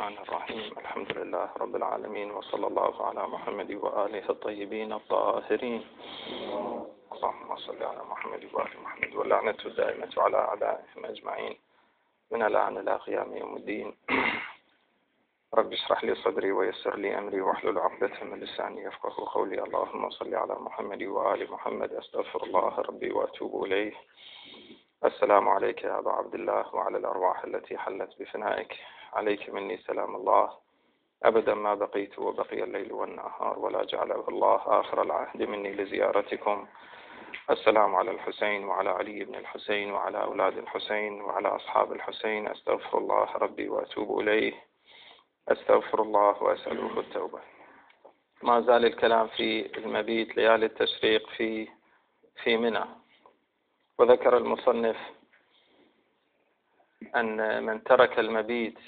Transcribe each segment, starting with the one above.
الرحمن الرحيم. الحمد لله رب العالمين، وصلى الله على محمد وآله الطيبين الطاهرين. اللهم صل على محمد وآل محمد، واللعنة الدائمة على أعدائهم أجمعين من الآن إلى قيام يوم الدين. رب اشرح لي صدري ويسر لي أمري واحلل عقدة من لساني يفقهوا قولي. اللهم صل على محمد وآل محمد. أستغفر الله ربي وأتوب إليه. السلام عليك يا أبا عبد الله وعلى الأرواح التي حلت بفنائك. عليك مني سلام الله أبدا ما بقيت وبقي الليل والنهار، ولا جعله الله آخر العهد مني لزيارتكم. السلام على الحسين وعلى علي بن الحسين وعلى أولاد الحسين وعلى أصحاب الحسين. أستغفر الله ربي وأتوب إليه. أستغفر الله وأسأله التوبة. ما زال الكلام في المبيت ليالي التشريق في منى. وذكر المصنف أن من ترك المبيت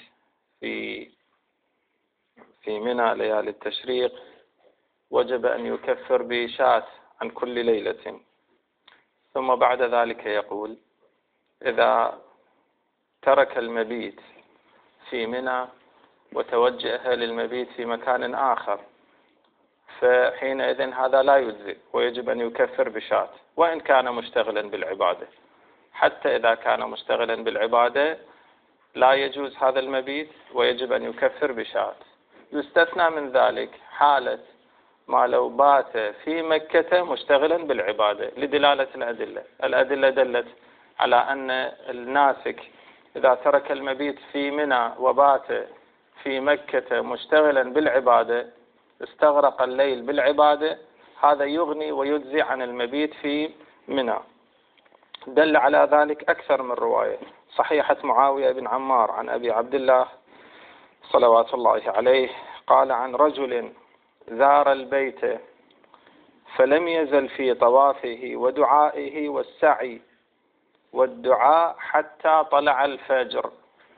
في منى ليالي التشريق وجب أن يكفر بشاة عن كل ليلة. ثم بعد ذلك يقول: إذا ترك المبيت في منى وتوجه للمبيت في مكان آخر فحينئذ هذا لا يجزئ، ويجب أن يكفر بشاة وإن كان مشتغلا بالعبادة. حتى إذا كان مشتغلا بالعبادة لا يجوز هذا المبيت، ويجب أن يكفر بشاة. يستثنى من ذلك حالة ما لو بات في مكة مشتغلا بالعبادة لدلالة الأدلة دلت على أن الناسك إذا ترك المبيت في منى وبات في مكة مشتغلا بالعبادة استغرق الليل بالعبادة، هذا يغني ويجزي عن المبيت في منى. دل على ذلك أكثر من رواية. صحيحة معاوية بن عمار عن أبي عبد الله صلوات الله عليه قال عن رجل زار البيت فلم يزل في طوافه ودعائه والسعي والدعاء حتى طلع الفجر.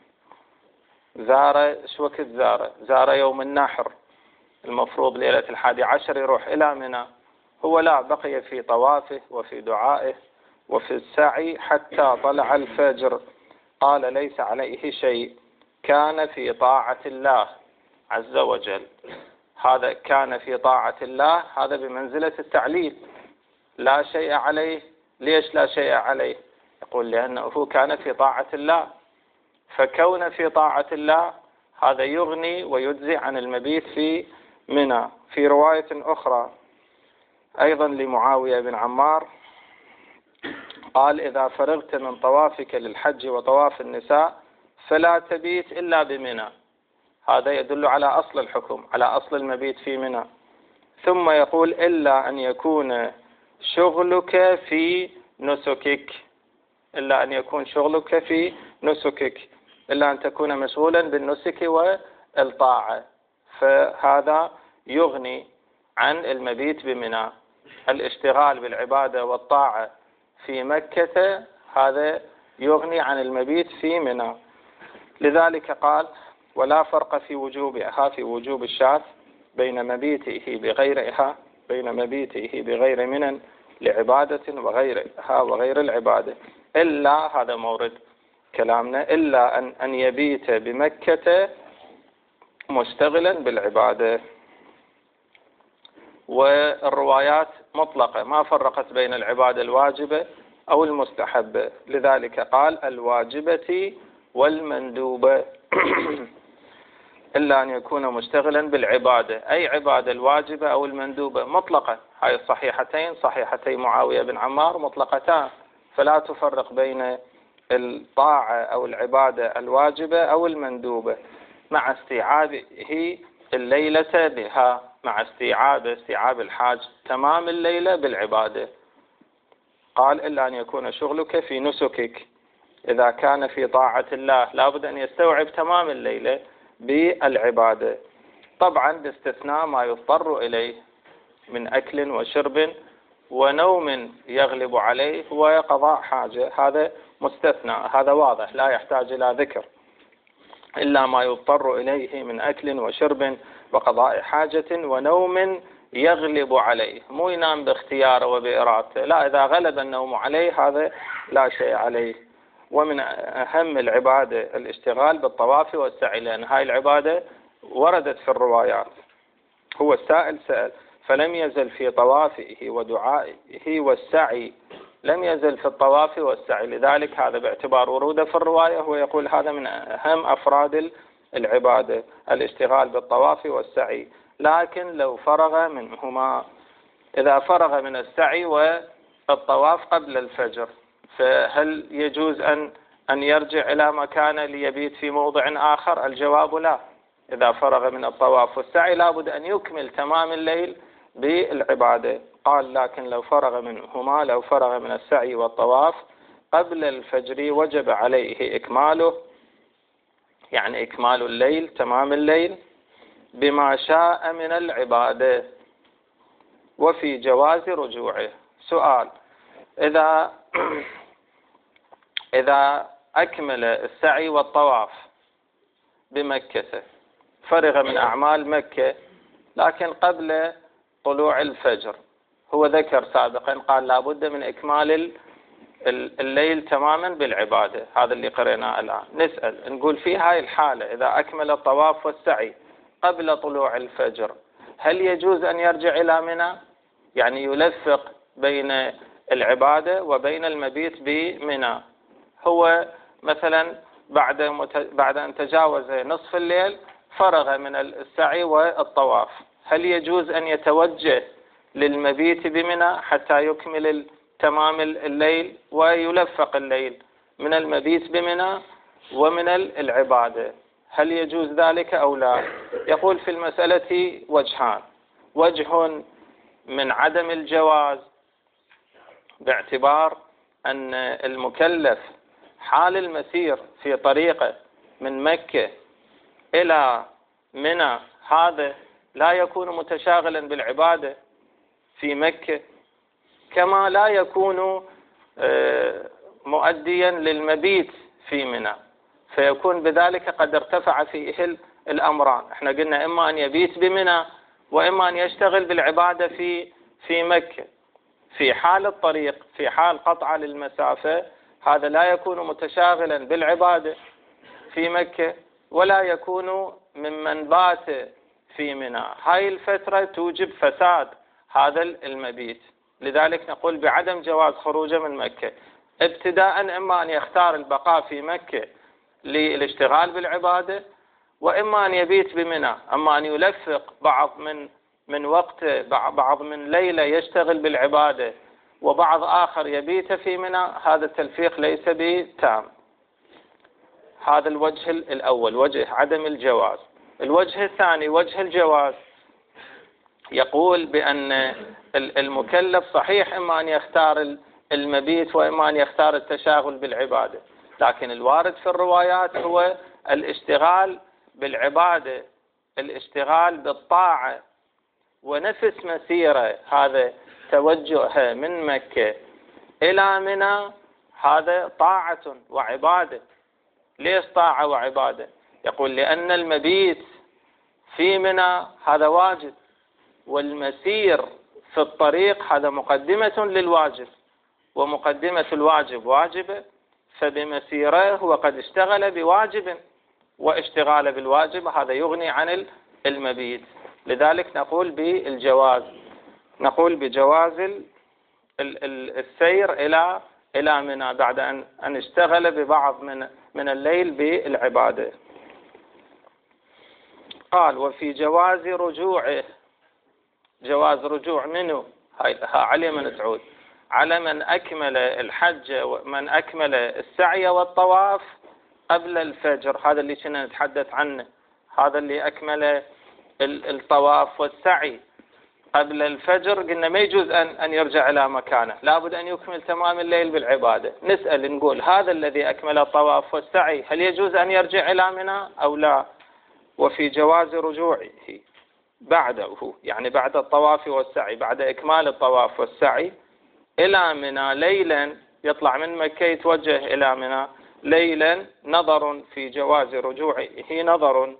شو وقت زار يوم النحر، المفروض ليلة 11 يروح إلى منى، هو لا، بقي في طوافه وفي دعائه وفي السعي حتى طلع الفجر. قال: ليس عليه شيء، كان في طاعة الله عز وجل. هذا كان في طاعة الله، هذا بمنزلة التعليل. لا شيء عليه. ليش لا شيء عليه؟ يقول لأنه كان في طاعة الله، فكون في طاعة الله هذا يغني ويجزي عن المبيت في منى. في رواية أخرى أيضا لمعاوية بن عمار قال: إذا فرغت من طوافك للحج وطواف النساء فلا تبيت إلا بمنى. هذا يدل على أصل الحكم، على أصل المبيت في منى. ثم يقول: إلا أن يكون شغلك في نسكك، إلا أن يكون شغلك في نسكك، إلا أن تكون مشغولا بالنسك والطاعة، فهذا يغني عن المبيت بمنى. الاشتغال بالعبادة والطاعة في مكة هذا يغني عن المبيت في منى. لذلك قال: ولا فرق في وجوبها، في وجوب الشاة بين مبيته بغير منى لعبادة وغيرها وغير العبادة، إلا، هذا مورد كلامنا، إلا أن يبيت بمكة مشتغلا بالعبادة. والروايات مطلقة ما فرقت بين العبادة الواجبة أو المستحبة، لذلك قال: الواجبة والمندوبة. إلا أن يكون مشتغلا بالعبادة، أي عبادة الواجبة أو المندوبة مطلقة. هاي الصحيحتين صحيحتي معاوية بن عمار مطلقتان، فلا تفرق بين الطاعة أو العبادة الواجبة أو المندوبة، مع استيعابه الليلة بها، مع استيعاب الحاج تمام الليلة بالعبادة. قال: إلا أن يكون شغلك في نسكك. إذا كان في طاعة الله لابد أن يستوعب تمام الليلة بالعبادة، طبعا باستثناء ما يضطر إليه من أكل وشرب ونوم يغلب عليه وقضاء حاجة، هذا مستثنى، هذا واضح لا يحتاج إلى ذكر. إلا ما يضطر إليه من أكل وشرب وقضاء حاجة ونوم يغلب عليه، مو ينام باختياره وبإرادته، لا، إذا غلب النوم عليه هذا لا شيء عليه. ومن أهم العبادة الاشتغال بالطواف والسعي، لأن هاي العبادة وردت في الروايات. هو السائل سأل فلم يزل في طوافه ودعائه والسعي، لم يزل في الطواف والسعي، لذلك هذا باعتبار وروده في الرواية هو يقول هذا من أهم أفراد العبادة الاشتغال بالطواف والسعي. لكن لو فرغ منهما، إذا فرغ من السعي والطواف قبل الفجر، فهل يجوز أن يرجع إلى مكانه ليبيت في موضع آخر؟ الجواب لا. إذا فرغ من الطواف والسعي لابد أن يكمل تمام الليل بالعبادة. قال لكن لو فرغ منهما، لو فرغ من السعي والطواف قبل الفجر وجب عليه إكماله، يعني إكمال الليل، تمام الليل، بما شاء من العبادة، وفي جواز رجوعه. سؤال: إذا أكمل السعي والطواف بمكة، فرغ من أعمال مكة لكن قبل طلوع الفجر، هو ذكر سابقا قال لابد من إكمال الليل تماما بالعبادة، هذا اللي قرأناه الآن. نسأل نقول في هاي الحالة إذا أكمل الطواف والسعي قبل طلوع الفجر، هل يجوز أن يرجع إلى منى؟ يعني يلفق بين العبادة وبين المبيت بمنى. هو مثلا بعد أن تجاوز نصف الليل فرغ من السعي والطواف، هل يجوز أن يتوجه للمبيت بمنى حتى يكمل تمام الليل ويلفق الليل من المبيت بمنى ومن العبادة؟ هل يجوز ذلك أو لا؟ يقول في المسألة وجهان: وجه من عدم الجواز باعتبار أن المكلف حال المسير في طريقه من مكة إلى منى هذا لا يكون متشاغلا بالعبادة في مكة، كما لا يكون مؤديا للمبيت في منى، فيكون بذلك قد ارتفع فيه الأمران. احنا قلنا إما أن يبيت بمنى وإما أن يشتغل بالعبادة في مكة. في حال الطريق، في حال قطع للمسافة، هذا لا يكون متشاغلا بالعبادة في مكة ولا يكون ممن بات في منى. هاي الفترة توجب فساد هذا المبيت، لذلك نقول بعدم جواز خروجه من مكة ابتداء. إما أن يختار البقاء في مكة للاشتغال بالعبادة، وإما أن يبيت بمنى. أما أن يلفق من وقت بعض من ليلة يشتغل بالعبادة وبعض آخر يبيت في منى، هذا التلفيق ليس بتام. هذا الوجه الأول، وجه عدم الجواز. الوجه الثاني وجه الجواز، يقول بأن المكلف صحيح إما أن يختار المبيت وإما أن يختار التشاغل بالعبادة، لكن الوارد في الروايات هو الاشتغال بالعبادة، الاشتغال بالطاعة، ونفس مسيرة هذا توجهه من مكة إلى منى هذا طاعة وعبادة. ليش طاعة وعبادة؟ يقول لأن المبيت في منى هذا واجب، والمسير في الطريق هذا مقدمة للواجب، ومقدمة الواجب واجبة، فبمسيره هو قد اشتغل بواجب، واشتغال بالواجب هذا يغني عن المبيت. لذلك نقول بالجواز، نقول بجواز السير إلى منى بعد أن اشتغل ببعض من الليل بالعبادة. قال وفي جواز رجوعه. جواز رجوع منه على من تعود؟ على من أكمل الحج ومن أكمل السعي والطواف قبل الفجر، هذا اللي كنا نتحدث عنه، هذا اللي أكمل الطواف والسعي قبل الفجر، قلنا ما يجوز أن يرجع إلى مكانه، لابد أن يكمل تمام الليل بالعبادة. نسأل نقول هذا الذي أكمل الطواف والسعي هل يجوز أن يرجع إلى منى أو لا؟ وفي جواز رجوعه بعده، يعني بعد الطواف والسعي، بعد إكمال الطواف والسعي إلى منى ليلا، يطلع من مكة يتوجه إلى منى ليلا، نظر في جواز رجوعه، نظر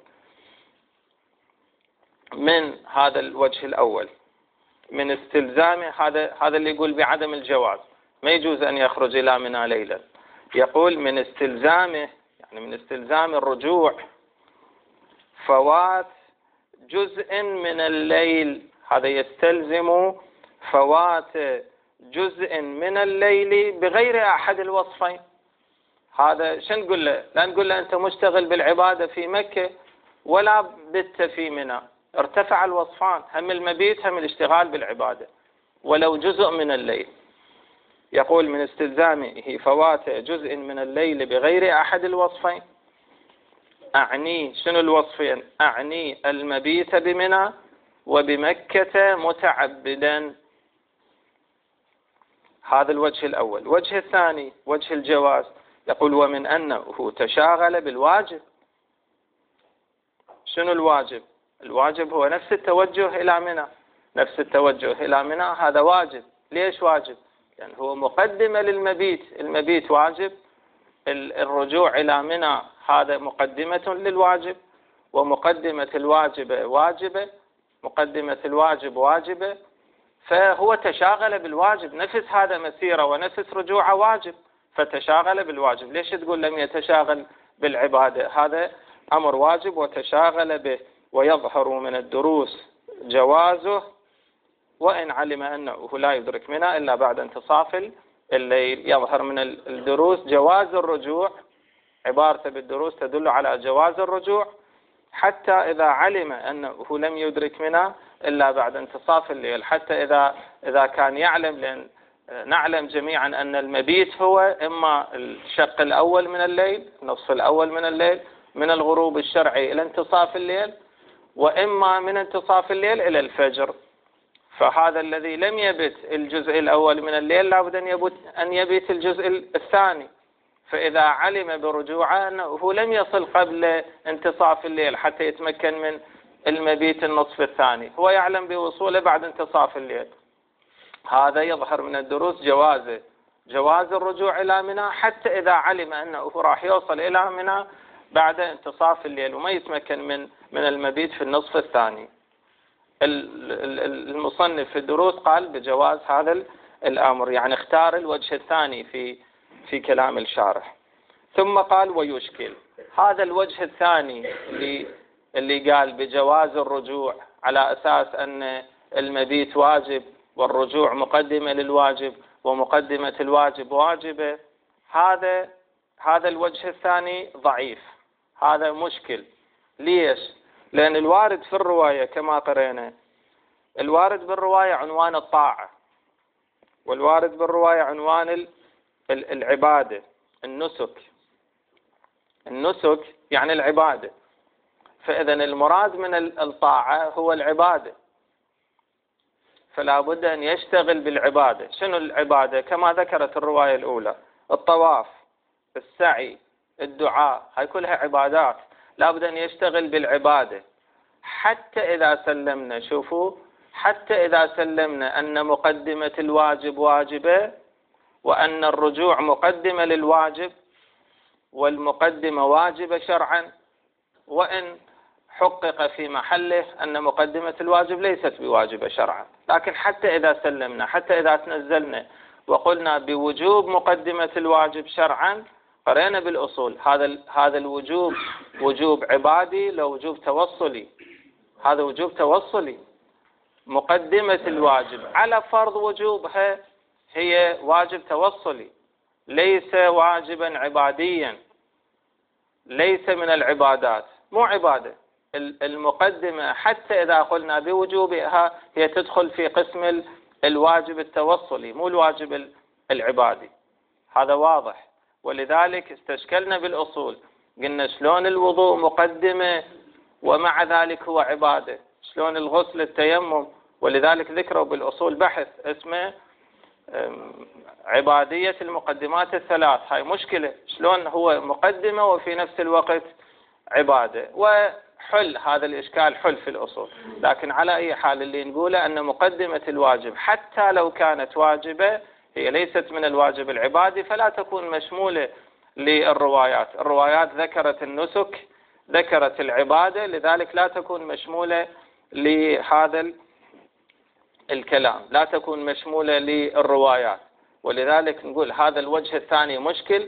من هذا الوجه الأول من استلزامه، هذا اللي يقول بعدم الجواز، ما يجوز أن يخرج إلى منى ليلا. يقول من استلزامه، يعني من استلزام الرجوع فوات جزء من الليل، هذا يستلزم فوات جزء من الليل بغير أحد الوصفين. هذا شو نقول له؟ لا نقول له أنت مشتغل بالعبادة في مكة ولا بت في منى، ارتفع الوصفان، هم المبيت هم الاشتغال بالعبادة ولو جزء من الليل. يقول من استلزامه فوات جزء من الليل بغير أحد الوصفين. أعني شنو الوصفين؟ أعني المبيت بمنى وبمكة متعبدا. هذا الوجه الأول. الوجه الثاني وجه الجواز، يقول ومن أنه تشاغل بالواجب. شنو الواجب؟ الواجب هو نفس التوجه إلى منى، نفس التوجه إلى منى هذا واجب. ليش واجب؟ يعني هو مقدمة للمبيت، المبيت واجب، الرجوع إلى منى هذا مقدمة للواجب، ومقدمة الواجب واجبة، مقدمة الواجب واجبة، فهو تشاغل بالواجب، نفس هذا مسيرة ونفس رجوعه واجب، فتشاغل بالواجب. ليش تقول لم يتشاغل بالعبادة؟ هذا أمر واجب وتشاغل به. ويظهر من الدروس جوازه وإن علم أنه لا يدرك منها إلا بعد انتصاف الليل. يظهر من الدروس جواز الرجوع، عبارته بالدروس تدل على جواز الرجوع حتى إذا علم أنه لم يدرك منها إلا بعد انتصاف الليل، حتى إذا كان يعلم، لأن نعلم جميعا أن المبيت هو إما الشق الأول من الليل، النصف الأول من الليل من الغروب الشرعي إلى انتصاف الليل، وإما من انتصاف الليل إلى الفجر. فهذا الذي لم يبت الجزء الأول من الليل لابد أن يبت الجزء الثاني. فإذا علم برجوعه أنه لم يصل قبل انتصاف الليل حتى يتمكن من المبيت النصف الثاني، هو يعلم بوصوله بعد انتصاف الليل، هذا يظهر من الدروس جواز الرجوع إلى منى حتى إذا علم أنه راح يوصل إلى منى بعد انتصاف الليل وما يتمكن من المبيت في النصف الثاني. المصنف في الدروس قال بجواز هذا الأمر، يعني اختار الوجه الثاني في كلام الشارح. ثم قال ويشكل. هذا الوجه الثاني اللي قال بجواز الرجوع على أساس أن المبيت واجب والرجوع مقدمة للواجب ومقدمة الواجب واجبة، هذا الوجه الثاني ضعيف، هذا مشكل. ليش؟ لأن الوارد في الرواية كما قرأنا، الوارد بالرواية عنوان الطاعة، والوارد بالرواية عنوان العبادة، النسك يعني العبادة. فإذا المراد من الطاعة هو العبادة، فلا بد أن يشتغل بالعبادة. شنو العبادة؟ كما ذكرت الرواية الأولى، الطواف، السعي، الدعاء، هاي كلها عبادات، لا بد أن يشتغل بالعبادة حتى إذا سلمنا. شوفوا، حتى إذا سلمنا أن مقدمة الواجب واجبة وأن الرجوع مقدمة للواجب والمقدمة واجبة شرعا، وإن حقق في محله أن مقدمة الواجب ليست بواجبة شرعا، لكن حتى إذا سلمنا، حتى إذا تنزلنا وقلنا بوجوب مقدمة الواجب شرعا، قرأنا بالأصول هذا الوجوب وجوب عبادي لو وجوب توصلي، هذا وجوب توصلي. مقدمة الواجب على فرض وجوبها هي واجب توصلي، ليس واجبا عباديا، ليس من العبادات، مو عبادة. المقدمة حتى إذا قلنا بوجوبها هي تدخل في قسم الواجب التوصلي، مو الواجب العبادي، هذا واضح. ولذلك استشكلنا بالأصول، قلنا شلون الوضوء مقدمة ومع ذلك هو عبادة، شلون الغسل التيمم، ولذلك ذكروا بالأصول بحث اسمه عبادية المقدمات الثلاث. هاي مشكلة، شلون هو مقدمة وفي نفس الوقت عبادة، وحل هذا الإشكال حل في الأصول. لكن على أي حال اللي نقوله أن مقدمة الواجب حتى لو كانت واجبة هي ليست من الواجب العبادي، فلا تكون مشمولة للروايات. الروايات ذكرت النسك، ذكرت العبادة، لذلك لا تكون مشمولة لهذا الكلام، لا تكون مشمولة للروايات. ولذلك نقول هذا الوجه الثاني مشكل،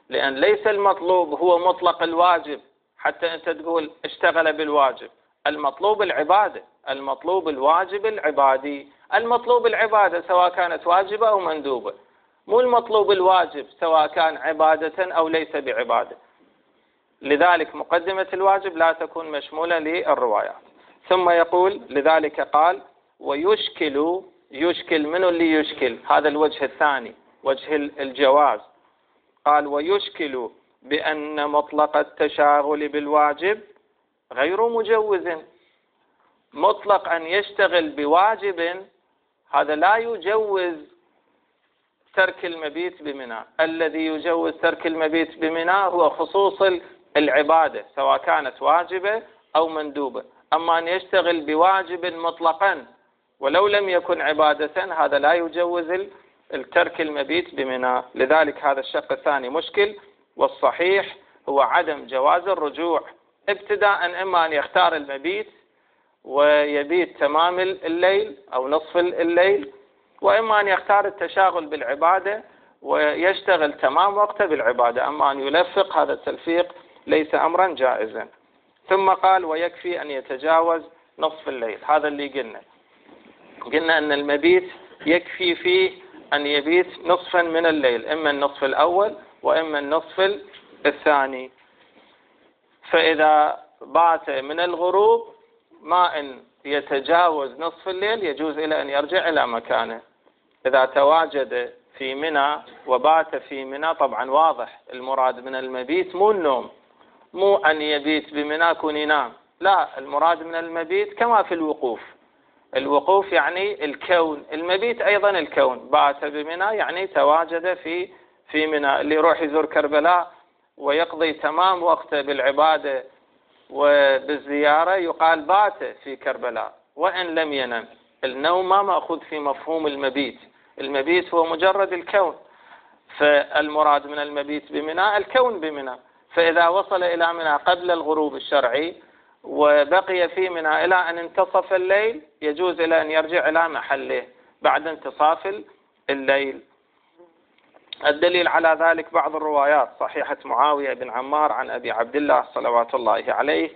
لأن ليس المطلوب هو مطلق الواجب حتى أنت تقول اشتغل بالواجب. المطلوب العبادة، المطلوب الواجب العبادي، المطلوب العبادة سواء كانت واجبة أو مندوبة، مو المطلوب الواجب سواء كان عبادة أو ليس بعبادة. لذلك مقدمة الواجب لا تكون مشمولة للروايات. ثم يقول لذلك قال ويشكل، يشكل من اللي يشكل، هذا الوجه الثاني وجه الجواز. قال ويشكل بأن مطلق التشاغل بالواجب غير مجوز. مطلق أن يشتغل بواجب هذا لا يجوز ترك المبيت بمنى. الذي يجوز ترك المبيت بمنى هو خصوص العبادة سواء كانت واجبة أو مندوبة. أما أن يشتغل بواجب مطلقا ولو لم يكن عبادة هذا لا يجوز الترك المبيت بمنى. لذلك هذا الشق الثاني مشكل، والصحيح هو عدم جواز الرجوع ابتداء. إما أن يختار المبيت ويبيت تمام الليل أو نصف الليل، وإما أن يختار التشاغل بالعبادة ويشتغل تمام وقته بالعبادة. أما أن يلفق هذا التلفيق ليس أمرا جائزا. ثم قال ويكفي أن يتجاوز نصف الليل. هذا اللي قلنا أن المبيت يكفي فيه أن يبيت نصفا من الليل، إما النصف الأول وإما النصف الثاني. فإذا بات من الغروب ما أن يتجاوز نصف الليل يجوز إلى أن يرجع إلى مكانه. إذا تواجد في منى وبات في منى طبعا واضح المراد من المبيت مو النوم، مو أن يبيت بمنى كون ينام، لا، المراد من المبيت كما في الوقوف. الوقوف يعني الكون، المبيت أيضا الكون. بات بمنى يعني تواجد في منى. اللي يروح يزور كربلاء ويقضي تمام وقته بالعبادة وبالزيارة يقال بات في كربلاء وإن لم ينم. النوم ما مأخذ في مفهوم المبيت، المبيت هو مجرد الكون. فالمراد من المبيت بمنى الكون بمنى. فإذا وصل إلى منى قبل الغروب الشرعي وبقي في منى إلى أن انتصف الليل يجوز إلى أن يرجع إلى محله بعد انتصاف الليل. الدليل على ذلك بعض الروايات صحيحة معاوية بن عمار عن أبي عبد الله صلوات الله عليه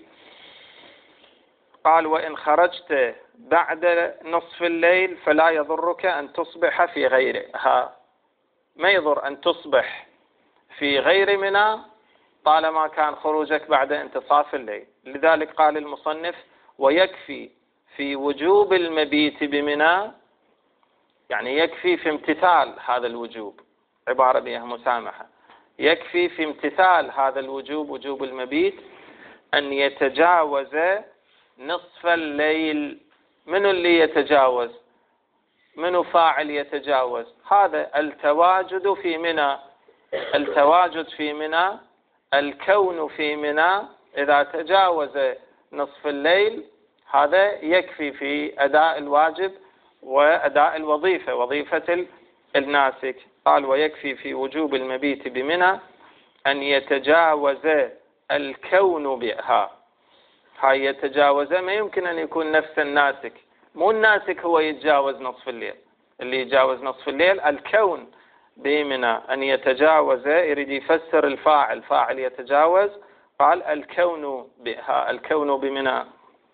قال وإن خرجت بعد نصف الليل فلا يضرك أن تصبح في غيرها. ما يضر أن تصبح في غير منى طالما كان خروجك بعد انتصاف الليل. لذلك قال المصنف ويكفي في وجوب المبيت بمنى، يعني يكفي في امتثال هذا الوجوب، عبارة بها مسامحة، يكفي في امتثال هذا الوجوب وجوب المبيت أن يتجاوز نصف الليل. من اللي يتجاوز؟ من فاعل يتجاوز؟ هذا التواجد في منى، التواجد في منى، الكون في منى. إذا تجاوز نصف الليل هذا يكفي في أداء الواجب وأداء الوظيفة، وظيفة الناسك. قال ويكفي في وجوب المبيت بمنى أن يتجاوز الكون بها. هاي يتجاوز ما يمكن أن يكون نفس الناسك، مو الناسك هو يتجاوز نصف الليل، اللي يتجاوز نصف الليل الكون بمنى. أن يتجاوز يريد يفسر الفاعل، فاعل يتجاوز، قال الكون بها، الكون بمنى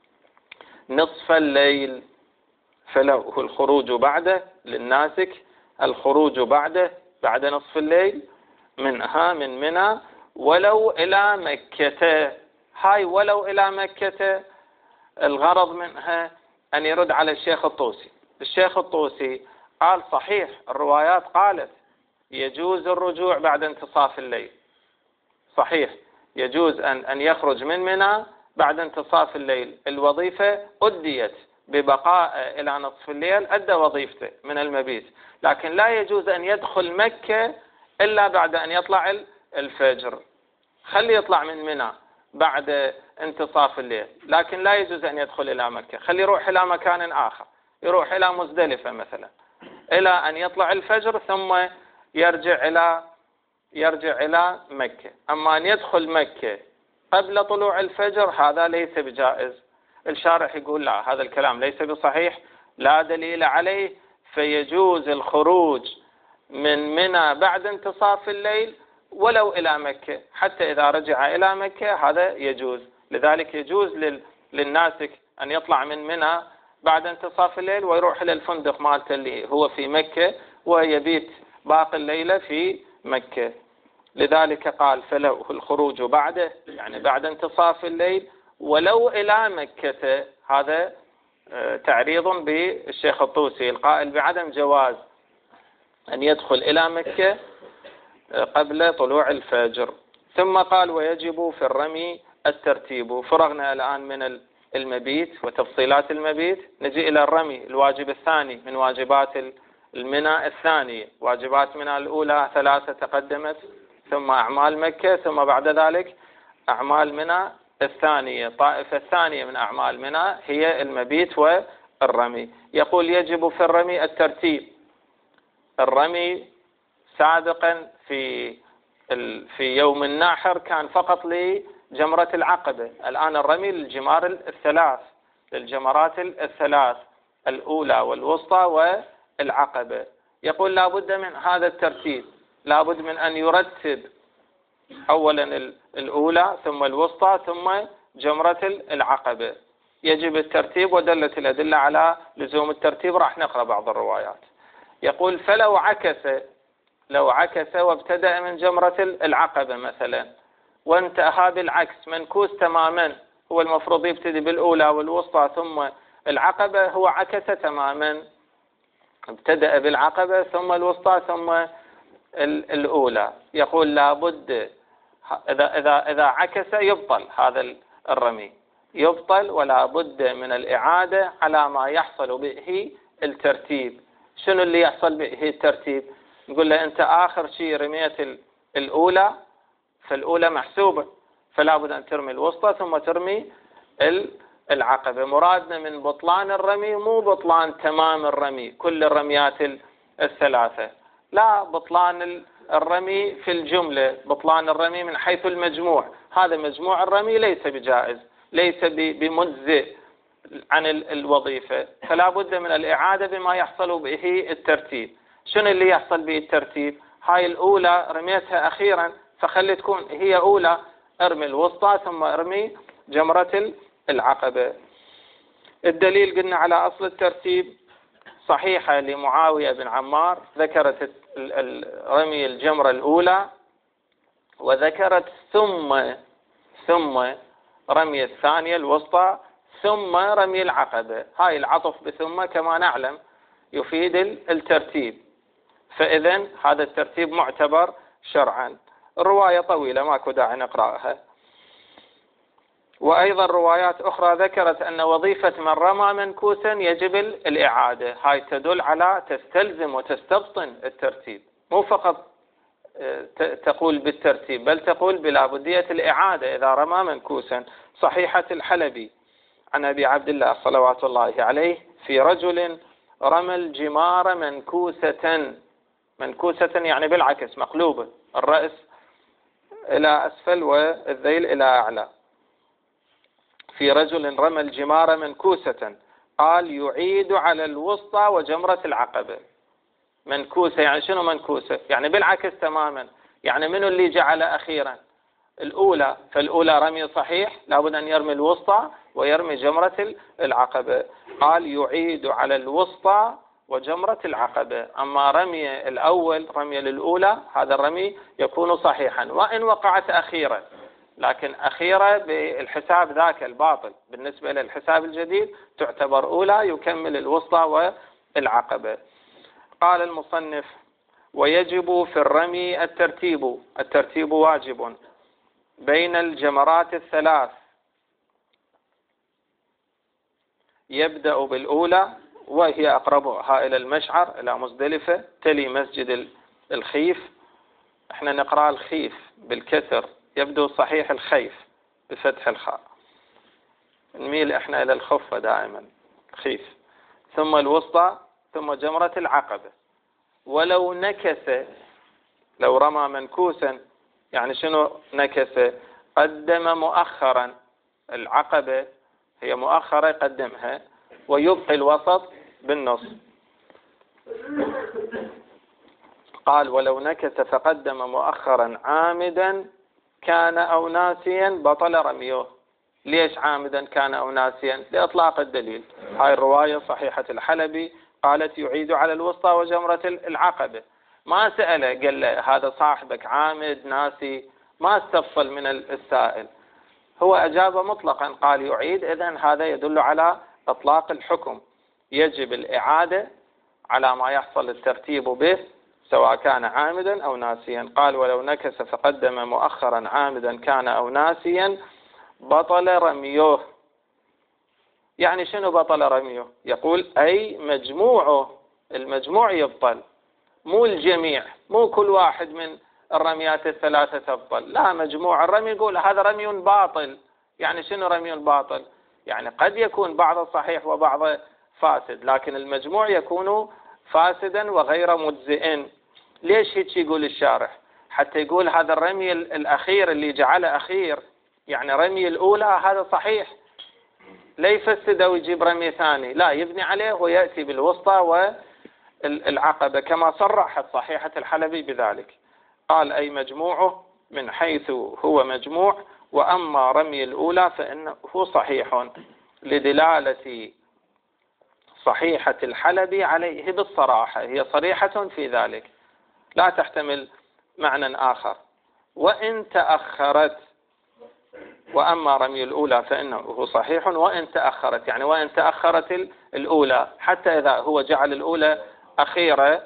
نصف الليل. فله الخروج بعده للناسك، الخروج بعده بعد نصف الليل منها من منى ولو إلى مكة. هاي ولو إلى مكة الغرض منها أن يرد على الشيخ الطوسي. الشيخ الطوسي قال صحيح الروايات قالت يجوز الرجوع بعد انتصاف الليل، صحيح يجوز أن يخرج من منى بعد انتصاف الليل. الوظيفة أديت ببقاء إلى نصف الليل، أدى وظيفته من المبيت، لكن لا يجوز أن يدخل مكة إلا بعد أن يطلع الفجر. خلي يطلع من منى بعد انتصاف الليل، لكن لا يجوز أن يدخل إلى مكة. خلي يروح إلى مكان آخر، يروح إلى مزدلفة مثلا إلى أن يطلع الفجر ثم يرجع إلى مكة. أما أن يدخل مكة قبل طلوع الفجر هذا ليس بجائز. الشارح يقول لا، هذا الكلام ليس بصحيح، لا دليل عليه، فيجوز الخروج من منى بعد انتصاف الليل ولو إلى مكة، حتى إذا رجع إلى مكة هذا يجوز. لذلك يجوز للناسك أن يطلع من منى بعد انتصاف الليل ويروح إلى الفندق مالته اللي هو في مكة ويبيت باقي الليلة في مكة. لذلك قال فلو الخروج بعده، يعني بعد انتصاف الليل ولو إلى مكة. هذا تعريض بالشيخ الطوسي القائل بعدم جواز أن يدخل إلى مكة قبل طلوع الفجر. ثم قال ويجب في الرمي الترتيب. فرغنا الآن من المبيت وتفصيلات المبيت، نجي إلى الرمي، الواجب الثاني من واجبات المنى الثانية. واجبات منى الأولى 3 تقدمت، ثم أعمال مكة، ثم بعد ذلك أعمال منى الثانية. الطائفة الثانية من أعمال منى هي المبيت والرمي. يقول يجب في الرمي الترتيب. الرمي سابقا في يوم الناحر كان فقط لجمرة العقبة، الآن الرمي للجمار الثلاث، للجمرات الثلاث الأولى والوسطى والعقبة. يقول لا بد من هذا الترتيب، لا بد من أن يرتب أولا الأولى ثم الوسطى ثم جمرة العقبة. يجب الترتيب، ودلت الأدلة على لزوم الترتيب. راح نقرأ بعض الروايات. يقول فلو عكس وابتدأ من جمرة العقبة مثلا وانتهى بالعكس منكوس تماما، هو المفروض يبتدي بالأولى والوسطى ثم العقبة، هو عكس تماما، ابتدأ بالعقبة ثم الوسطى ثم الأولى. يقول لابد إذا عكس يبطل هذا الرمي، يبطل، ولا بد من الإعادة على ما يحصل به الترتيب. شنو اللي يحصل به الترتيب؟ نقول له أنت آخر شيء رميت الأولى، فالأولى محسوبة، فلا بد أن ترمي الوسطى ثم ترمي العقبة. مرادنا من بطلان الرمي مو بطلان تمام الرمي كل الرميات الثلاثة، لا، بطلان الرمي في الجملة، بطلان الرمي من حيث المجموع. هذا مجموع الرمي ليس بجائز، ليس بمجزئ عن الوظيفة، فلا بد من الإعادة بما يحصل به الترتيب. شنو اللي يحصل به الترتيب؟ هاي الأولى رميتها أخيرا، فخلي تكون هي أولى، ارمي الوسطى ثم ارمي جمرة العقبة. الدليل قلنا على أصل الترتيب صحيحة لمعاوية بن عمار، ذكرت رمي الجمرة الأولى، وذكرت ثم رمي الثانية الوسطى، ثم رمي العقبة. هاي العطف بثم كما نعلم يفيد الترتيب، فإذن هذا الترتيب معتبر شرعا. الرواية طويلة ماكو داعي نقرأها. وأيضا روايات أخرى ذكرت أن وظيفة من رمى منكوسا يجب الإعادة. هاي تدل على تستلزم وتستبطن الترتيب، مو فقط تقول بالترتيب، بل تقول بلابدية الإعادة إذا رمى منكوسا. صحيحة الحلبي عن أبي عبد الله صلوات الله عليه في رجل رمى الجمار منكوسة يعني بالعكس، مقلوبة، الرأس إلى أسفل والذيل إلى أعلى. في رجل رمى الجمار منكوسة، قال يعيد على الوسطى وجمرة العقبة. منكوسة يعني شنو منكوسة؟ يعني بالعكس تماما، يعني منو اللي جعل أخيرا؟ الأولى، فالأولى رمي صحيح، لابد أن يرمي الوسطى ويرمي جمرة العقبة. قال يعيد على الوسطى وجمرة العقبة. أما رمي الأول، رمي للأولى، هذا الرمي يكون صحيحا وإن وقعت أخيرا، لكن أخيرا بالحساب ذاك الباطل، بالنسبة للحساب الجديد تعتبر أولى، يكمل الوسطى والعقبة. قال المصنف ويجب في الرمي الترتيب واجب بين الجمرات الثلاث، يبدأ بالأولى وهي أقربها إلى المشعر إلى مزدلفة، تلي مسجد الخيف. احنا نقرأ الخيف بالكسر، يبدو صحيح الخيف بفتح الخاء، نميل احنا إلى الخفة دائما، خيف، ثم الوسطى، ثم جمرة العقبة. ولو نكس، لو رمى منكوسا، يعني شنو نكس؟ قدم مؤخرا العقبة، هي مؤخرة يقدمها، ويبقي الوسط بالنص. قال ولو نكس فقدم مؤخرا عامدا كان أو ناسيا بطل رميه. ليش عامدا كان أو ناسيا؟ لإطلاق الدليل. هاي الرواية صحيحة الحلبي قالت يعيد على الوسطى وجمرة العقبة. ما سأله قال له هذا صاحبك عامد ناسي، ما استفصل من السائل، هو أجاب مطلقا قال يعيد. إذن هذا يدل على إطلاق الحكم، يجب الإعادة على ما يحصل الترتيب به سواء كان عامدا أو ناسيا. قال ولو نكس فقدم مؤخرا عامدا كان أو ناسيا بطل رميه. يعني شنو بطل رميه؟ يقول أي مجموعه، المجموع يبطل، مو الجميع، مو كل واحد من الرميات الثلاثة تبطل، لا، مجموع الرمي. يقول هذا رمي باطل. يعني شنو رمي باطل؟ يعني قد يكون بعضه صحيح وبعضه فاسد، لكن المجموع يكون فاسدا وغير مجزئ. ليش هيك يقول الشارح؟ حتى يقول هذا الرمي الأخير اللي جعله أخير، يعني رمي الأولى هذا صحيح، لا يفسد ويجيب رمي ثاني، لا، يبني عليه ويأتي بالوسطى والعقبة كما صرحت صحيحة الحلبي بذلك. قال أي مجموعه من حيث هو مجموع، وأما رمي الأولى فإنه صحيح لدلالة صحيحة الحلبي عليه بالصراحة، هي صريحة في ذلك لا تحتمل معنى آخر. وإن تأخرت، وأما رمي الأولى فإنه صحيح وإن تأخرت، يعني وإن تأخرت الأولى، حتى إذا هو جعل الأولى أخيرة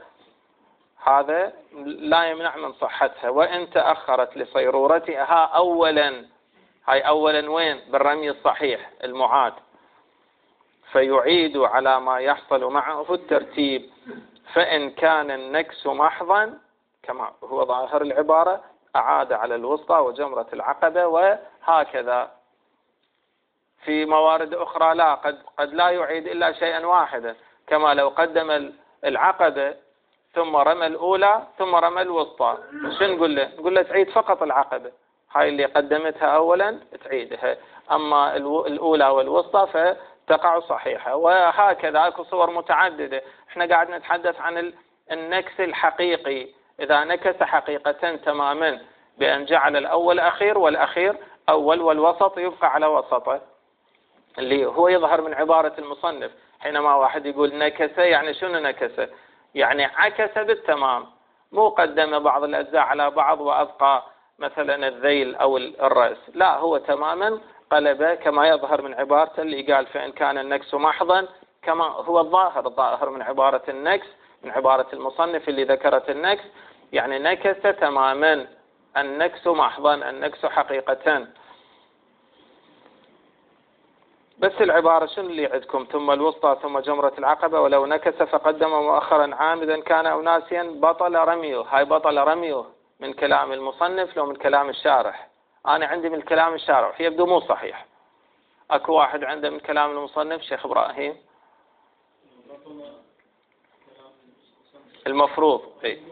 هذا لا يمنع من صحتها. وإن تأخرت لصيرورتها أولا، هاي أولا وين؟ بالرمي الصحيح المعاد، فيعيد على ما يحصل معه الترتيب. فإن كان النكس محضا كما هو ظاهر العبارة أعاد على الوسطى وجمرة العقبة. وهكذا في موارد أخرى لا، قد لا يعيد إلا شيئا واحدا، كما لو قدم العقبة ثم رمى الأولى ثم رمى الوسطى، شو نقول له؟ نقول له تعيد فقط العقبة، هاي اللي قدمتها أولا تعيدها، أما الأولى والوسطى فتقع صحيحة. وهكذا اكو صور متعددة. احنا قاعد نتحدث عن النكس الحقيقي، إذا نكس حقيقة تماما بأن جعل الأول أخير والأخير أول والوسط يبقى على وسطه، اللي هو يظهر من عبارة المصنف. حينما واحد يقول نكس، يعني شنو نكس؟ يعني عكس بالتمام، مو قدم بعض الأجزاء على بعض وأبقى مثلا الذيل أو الرأس، لا، هو تماما قلب كما يظهر من عبارته اللي قال فإن كان النكس محضا، كما هو الظاهر من عبارة النكس، من عبارة المصنف اللي ذكرت النكس، يعني نكس تماما، النكس محضا، النكس حقيقة. بس العبارة شنو اللي عندكم؟ ثم الوسطى ثم جمرة العقبة ولو نكس فقدم مؤخرا عامدا كان أو ناسيا بطل رميه. هاي بطل رميه من كلام المصنف لو من كلام الشارح؟ أنا عندي من كلام الشارح يبدو مو صحيح. أكو واحد عنده من كلام المصنف شيخ إبراهيم؟ المفروض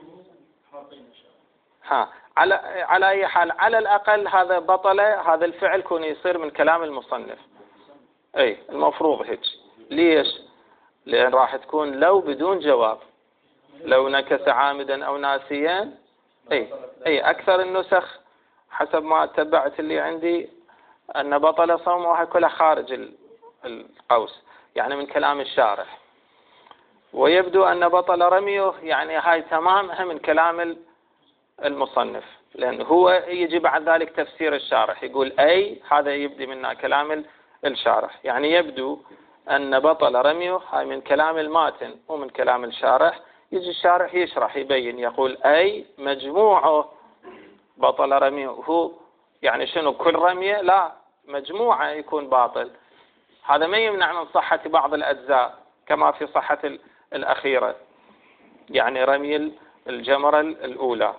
على أي حال، على الأقل هذا بطل، هذا الفعل كون يصير من كلام المصنف. المفروض هيك. ليش؟ لأن راح تكون لو بدون جواب، لو نكس عامدا أو ناسيا. أكثر النسخ حسب ما تبعت اللي عندي أن بطل صومه كلها خارج القوس، يعني من كلام الشارح. ويبدو أن بطل رميه يعني هاي تمامها من كلام المصنف، لأنه هو يجي بعد ذلك تفسير الشارح، يقول هذا يبدي منا كلام الشارح، يعني يبدو أن بطل رميه هاي من كلام الماتن ومن كلام الشارح. يجي الشارح يشرح يبين، يقول مجموعه بطل رميه، هو يعني شنو؟ كل رمية؟ لا، مجموعة يكون باطل. هذا ما يمنع من صحة بعض الأجزاء كما في صحة الأخيرة، يعني رمي الجمرة الأولى.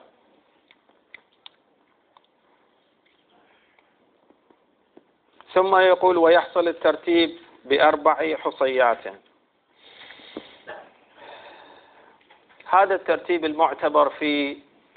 ثم يقول ويحصل الترتيب ب4 حصيات. هذا الترتيب المعتبر في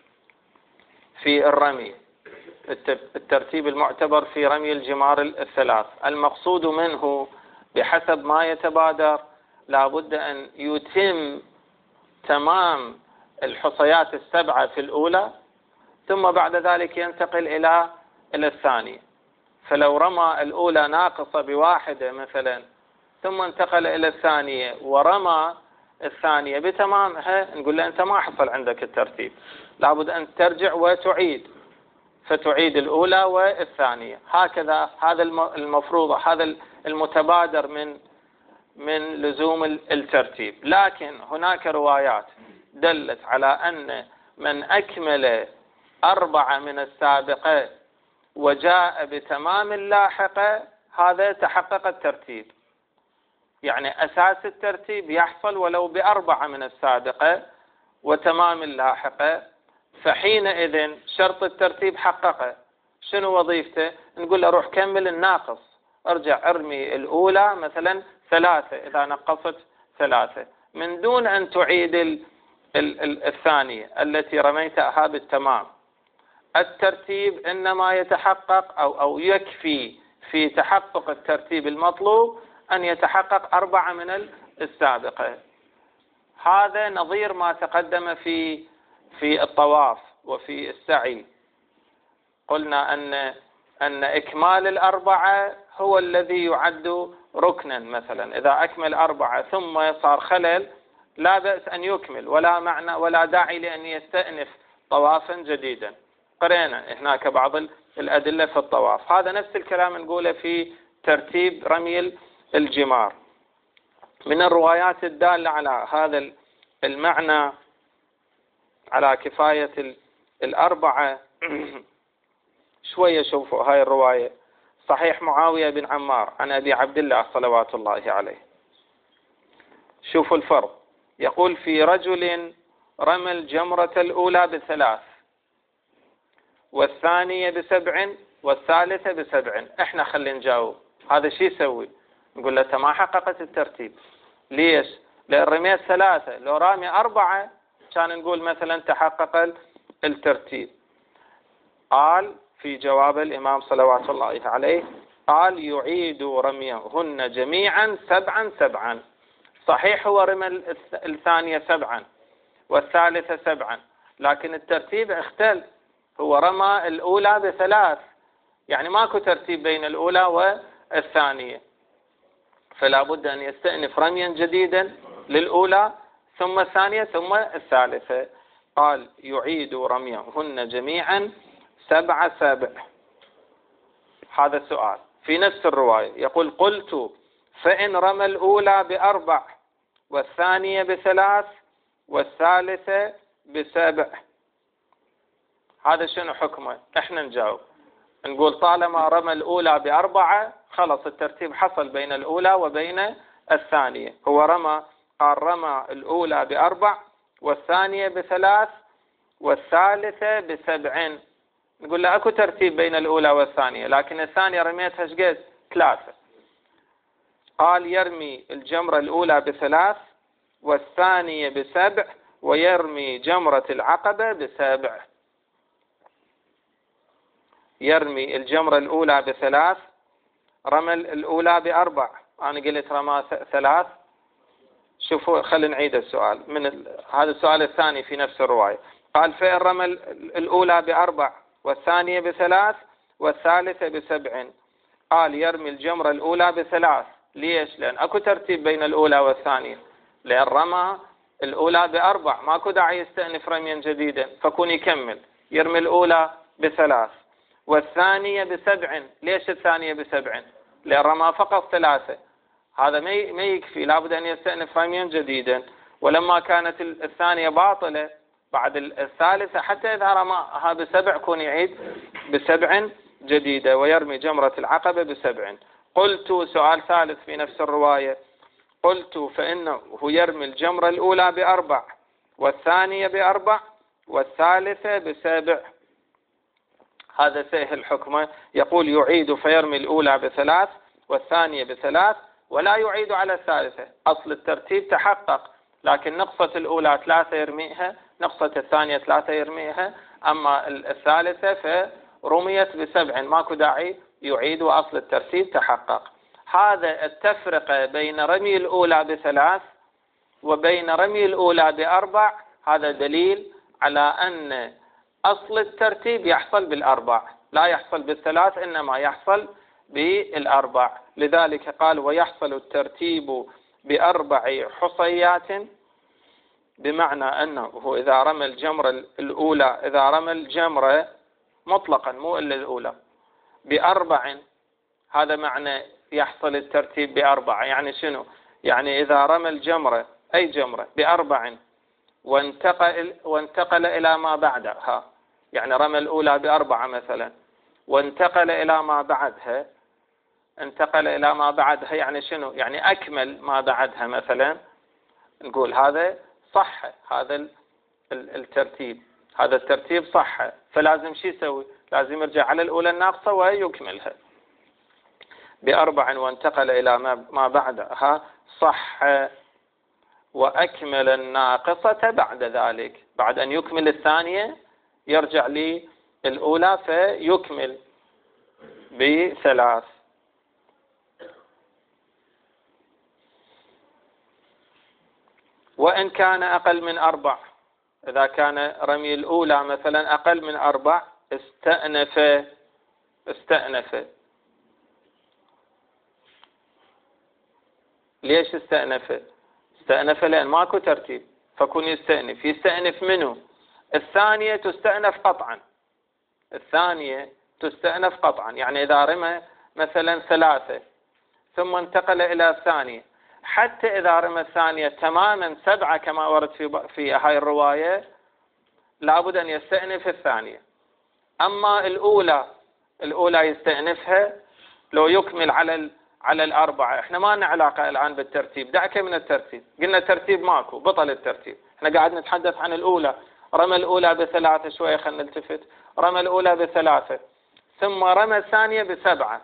الرمي، الترتيب المعتبر في رمي الجمار الثلاث. المقصود منه بحسب ما يتبادر لا بد أن يتم تمام الحصيات السبعة في الأولى، ثم بعد ذلك ينتقل إلى الثانية. فلو رمى الأولى ناقصة بواحدة مثلا، ثم انتقل إلى الثانية ورمى الثانية بتمامها، نقول له أنت ما حصل عندك الترتيب، لابد أن ترجع وتعيد، فتعيد الأولى والثانية. هكذا هذا المفروض، هذا المتبادر من لزوم الترتيب. لكن هناك روايات دلت على أن من أكمل 4 من السابقة وجاء بتمام اللاحقة، هذا تحقق الترتيب، يعني أساس الترتيب يحصل ولو ب4 من السابقة وتمام اللاحقة، فحينئذ شرط الترتيب حققه. شنو وظيفته؟ نقول له روح كمل الناقص، ارجع ارمي الأولى مثلا 3 إذا نقصت 3، من دون أن تعيد الثانية التي رميتها بالتمام. الترتيب إنما يتحقق أو يكفي في تحقق الترتيب المطلوب أن يتحقق 4 من السابقة. هذا نظير ما تقدم في الطواف وفي السعي. قلنا أن إكمال 4 هو الذي يعد ركنا. مثلا إذا أكمل 4 ثم صار خلل، لا بأس أن يكمل، ولا معنى ولا داعي لأن يستأنف طوافا جديدا. قرأنا هناك بعض الأدلة في الطواف. هذا نفس الكلام نقوله في ترتيب رمي الجمار. من الروايات الدالة على هذا المعنى، على كفاية 4، شوية شوفوا هاي الرواية، صحيح معاوية بن عمار عن أبي عبد الله صلوات الله عليه. شوفوا الفرق، يقول في رجل رمى الجمرة الأولى ب3 والثانية ب7 والثالثة ب7. احنا خلينا نجاوب هذا شي يسوي؟ نقول له ما حققت الترتيب. ليش؟ لأن رميت 3، لو رامي 4 كان نقول مثلا تحقق الترتيب. قال في جواب الإمام صلوات الله عليه، قال يعيد رميهن جميعا 7 7. صحيح هو رمى الثانية 7 والثالثة 7، لكن الترتيب اختل. هو رمى الأولى ب3، يعني ماكو ترتيب بين الأولى والثانية، فلا بد أن يستأنف رميا جديدا للأولى ثم الثانية ثم الثالثة. قال يعيد رميهن جميعا 7 7. هذا السؤال في نفس الرواية. يقول قلت فإن رمى الأولى ب4 والثانية ب3 والثالثة ب7، هذا شنو حكمه؟ احنا نجاوب نقول طالما رمى الأولى ب4 خلص الترتيب حصل بين الأولى وبين الثانية. هو رمى الأولى ب4 والثانية ب3 والثالثة ب7، نقول له اكو ترتيب بين الأولى والثانية، لكن الثانية رميتها شقد 3. قال يرمي الجمرة الأولى ب3 والثانية ب7 ويرمي جمرة العقبة ب7. يرمي الجمرة الأولى ب3، رمى الأولى ب4، أنا قلت رمى 3. شوفوا خلينا نعيد السؤال هذا السؤال الثاني في نفس الرواية. قال فإن رمى الأولى ب4 والثانية ب3 والثالثة ب7، قال يرمي الجمرة الأولى ب3. ليش؟ لأن أكو ترتيب بين الأولى والثانية، لأن رمى الأولى ب4 ماكو داعي يستأنف رميا جديدا، فكون يكمل يرمي الأولى ب3 والثانية ب7. ليش الثانية ب7؟ لأن رمى فقط 3، هذا ما يكفي، لابد أن يستأنف رميا جديدا. ولما كانت الثانية باطلة بعد الثالثة، حتى إذا رماها ب7 كون يعيد ب7 جديدة ويرمي جمرة العقبة ب7. قلت سؤال ثالث في نفس الرواية، قلت فإنه يرمي الجمرة الأولى ب4 والثانية ب4 والثالثة ب7. هذا سهل حكمه. يقول يعيد فيرمي الأولى ب3 والثانية ب3 ولا يعيد على الثالثة. أصل الترتيب تحقق، لكن نقصة الأولى 3 يرميها، نقصة الثانية 3 يرميها، أما الثالثة فرميت ب7 ماكو داعي يعيد، وأصل الترتيب تحقق. هذا التفرقة بين رمي الأولى ب3 وبين رمي الأولى ب4 هذا دليل على أن أصل الترتيب يحصل بالأربع، لا يحصل بالثلاث، إنما يحصل بالأربع. لذلك قال ويحصل الترتيب بأربع حصيات، بمعنى أنه إذا رمى الجمرة الأولى، إذا رمى الجمرة مطلقا مو إلا الأولى بأربع، هذا معنى يحصل الترتيب بأربعة. يعني شنو؟ يعني إذا رمى الجمرة أي جمرة بأربع وانتقل إلى ما بعدها، يعني رمى الأولى بأربعة مثلا وانتقل إلى ما بعدها، انتقل إلى ما بعدها يعني شنو؟ يعني أكمل ما بعدها مثلا، نقول هذا صح، هذا الترتيب، هذا الترتيب صح، فلازم شو يسوي؟ لازم يرجع على الأولى الناقصة ويكملها بأربع وانتقل إلى ما بعدها صح، وأكمل الناقصة بعد ذلك، بعد أن يكمل الثانية يرجع للأولى فيكمل بثلاث. وإن كان أقل من أربع، إذا كان رمي الأولى مثلا أقل من أربع استأنف. ليش استأنف؟ لأن ماكو ترتيب، فكون يستأنف منه. الثانية تستأنف قطعا، الثانية تستأنف قطعا، يعني إذا رمى مثلا ثلاثة ثم انتقل إلى الثانية، حتى إذا رمى الثانية تماما سبعة كما ورد في هاي الرواية، لابد أن يستأنف الثانية. أما الأولى يستأنفها لو يكمل على الأربعة. احنا ما لنا علاقة الآن بالترتيب، دعك من الترتيب، قلنا الترتيب ماكو، بطل الترتيب. احنا قاعد نتحدث عن الأولى، رمى الأولى بثلاثة، شوية خلينا نلتفت، رمى الأولى بثلاثة ثم رمى الثانية بسبعة،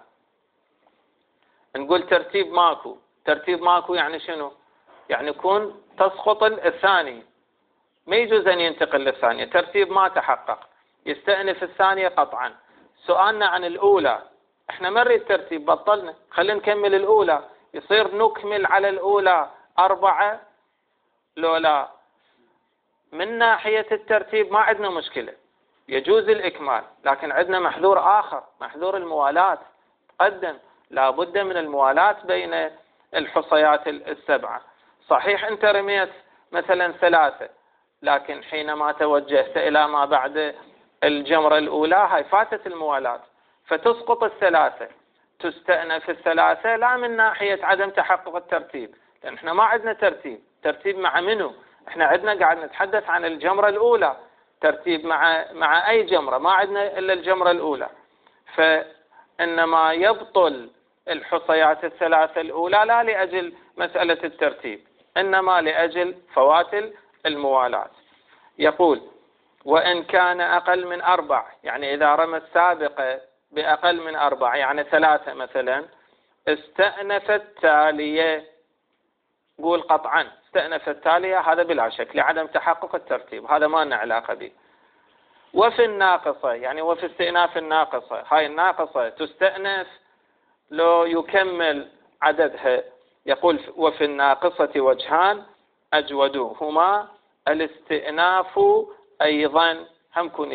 نقول ترتيب ماكو. ترتيب ماكو يعني شنو؟ يعني يكون تسقط الثانية، ما يجوز أن ينتقل للثانية، ترتيب ما تحقق، يستأنف الثانية قطعا. سؤالنا عن الأولى، احنا ما نريد ترتيب، بطلنا، خلينا نكمل الأولى، يصير نكمل على الأولى أربعة لو لا؟ من ناحية الترتيب ما عندنا مشكلة، يجوز الإكمال، لكن عندنا محذور آخر، محذور الموالاة. تقدم لا بد من الموالاة بين الحصيات السبعة. صحيح أنت رميت مثلا ثلاثة، لكن حينما توجهت إلى ما بعد الجمرة الأولى هاي فاتت الموالاة، فتسقط الثلاثة، تستأنف الثلاثة، لا من ناحية عدم تحقق الترتيب، لأن احنا ما عندنا ترتيب مع منه، احنا عندنا قاعد نتحدث عن الجمرة الأولى، ترتيب مع أي جمرة، ما عندنا إلا الجمرة الأولى. فإنما يبطل الحصيات الثلاثة الأولى لا لأجل مسألة الترتيب، إنما لأجل فوات الموالاة. يقول وإن كان أقل من أربع، يعني إذا رمى السابقة بأقل من أربع، يعني ثلاثة مثلا، استأنف التالية، قول قطعا استأنف التالية، هذا بلا شك لعدم تحقق الترتيب، هذا ما لنا علاقة به. وفي الناقصة، يعني وفي استئناف الناقصة، هاي الناقصة تستأنف لو يكمل عددها. يقول وفي الناقصة وجهان أجودهما الاستئناف أيضا، هم كن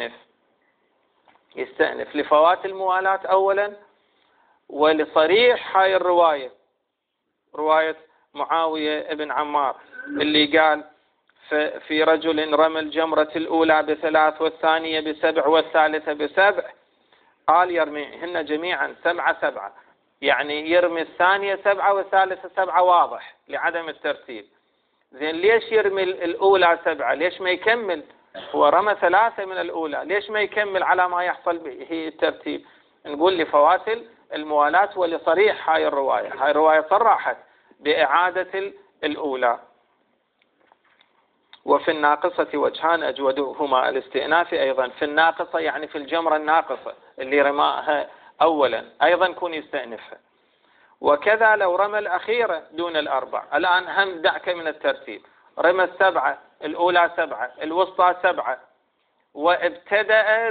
يستأنف لفوات الموالاة أولا، ولصريح هاي الرواية، رواية معاوية ابن عمار اللي قال في رجل رمى الجمرة الأولى بثلاث والثانية بسبع والثالثة بسبع، قال يرميهن جميعا سبعة، يعني يرمي الثانية سبعة والثالثة سبعة، واضح لعدم الترتيب. زين ليش يرمي الأولى سبعة؟ ليش ما يكمل؟ هو رمى ثلاثة من الأولى، ليش ما يكمل على ما يحصل به الترتيب؟ نقول لفوات الموالاة ولصريح هاي الرواية صرحت بإعادة الأولى. وفي الناقصة وجهان أجودهما الاستئناف أيضا، في الناقصة يعني في الجمرة الناقصة اللي رماها أولا أيضا كون يستأنفها. وكذا لو رمى الأخيرة دون الأربع، الآن هم دعك من الترتيب، رمى السبعة، الأولى سبعة، الوسطى سبعة، وابتدأ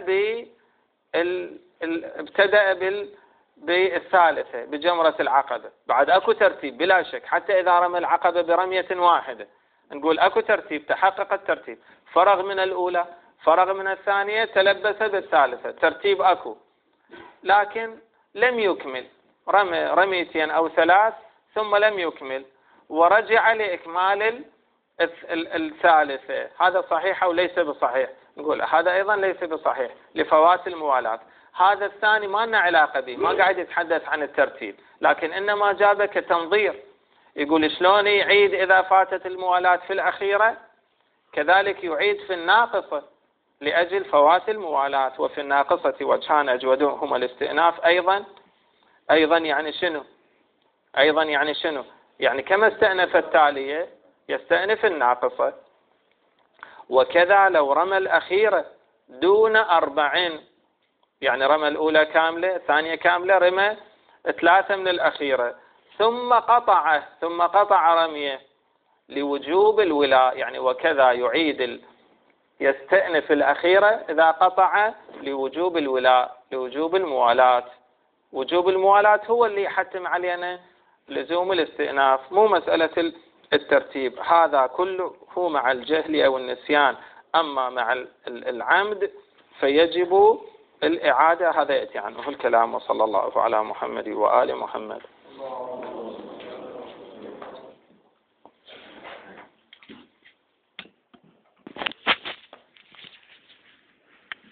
بالثالثة بجمرة العقبة، بعد أكو ترتيب بلا شك، حتى إذا رمى العقبة برمية واحدة نقول أكو ترتيب، تحقق الترتيب، فرغ من الأولى، فرغ من الثانية، تلبس بالثالثة، ترتيب أكو، لكن لم يكمل، رمى رميتين أو ثلاث ثم لم يكمل ورجع لإكمال الثالثة، هذا صحيح أو ليس بصحيح؟ نقول هذا أيضا ليس بصحيح لفوات الموالاة. هذا الثاني ما لنا علاقة به، ما قاعد يتحدث عن الترتيب، لكن إنما جابه كتنظير، يقول شلون يعيد إذا فاتت الموالاة في الأخيرة كذلك يعيد في الناقصة لأجل فوات الموالاة. وفي الناقصة وجهان أجودهما الاستئناف أيضا يعني شنو؟ أيضا يعني شنو؟ يعني كما استأنف التالية يستأنف الناقصة. وكذا لو رمى الأخيرة دون 40، يعني رمى الأولى كاملة، الثانية كاملة، رمى 3 من الأخيرة ثم قطع رميه لوجوب الولاء، يعني وكذا يعيد يستأنف الأخيرة إذا قطع لوجوب الولاء، لوجوب الموالاة. وجوب الموالاة هو اللي يحتم علينا لزوم الاستئناف، مو مسألة الترتيب. هذا كله هو مع الجهل أو النسيان، أما مع العمد فيجب الإعادة، هذا يأتي عنه الكلام. وصلى الله على محمد وآل محمد.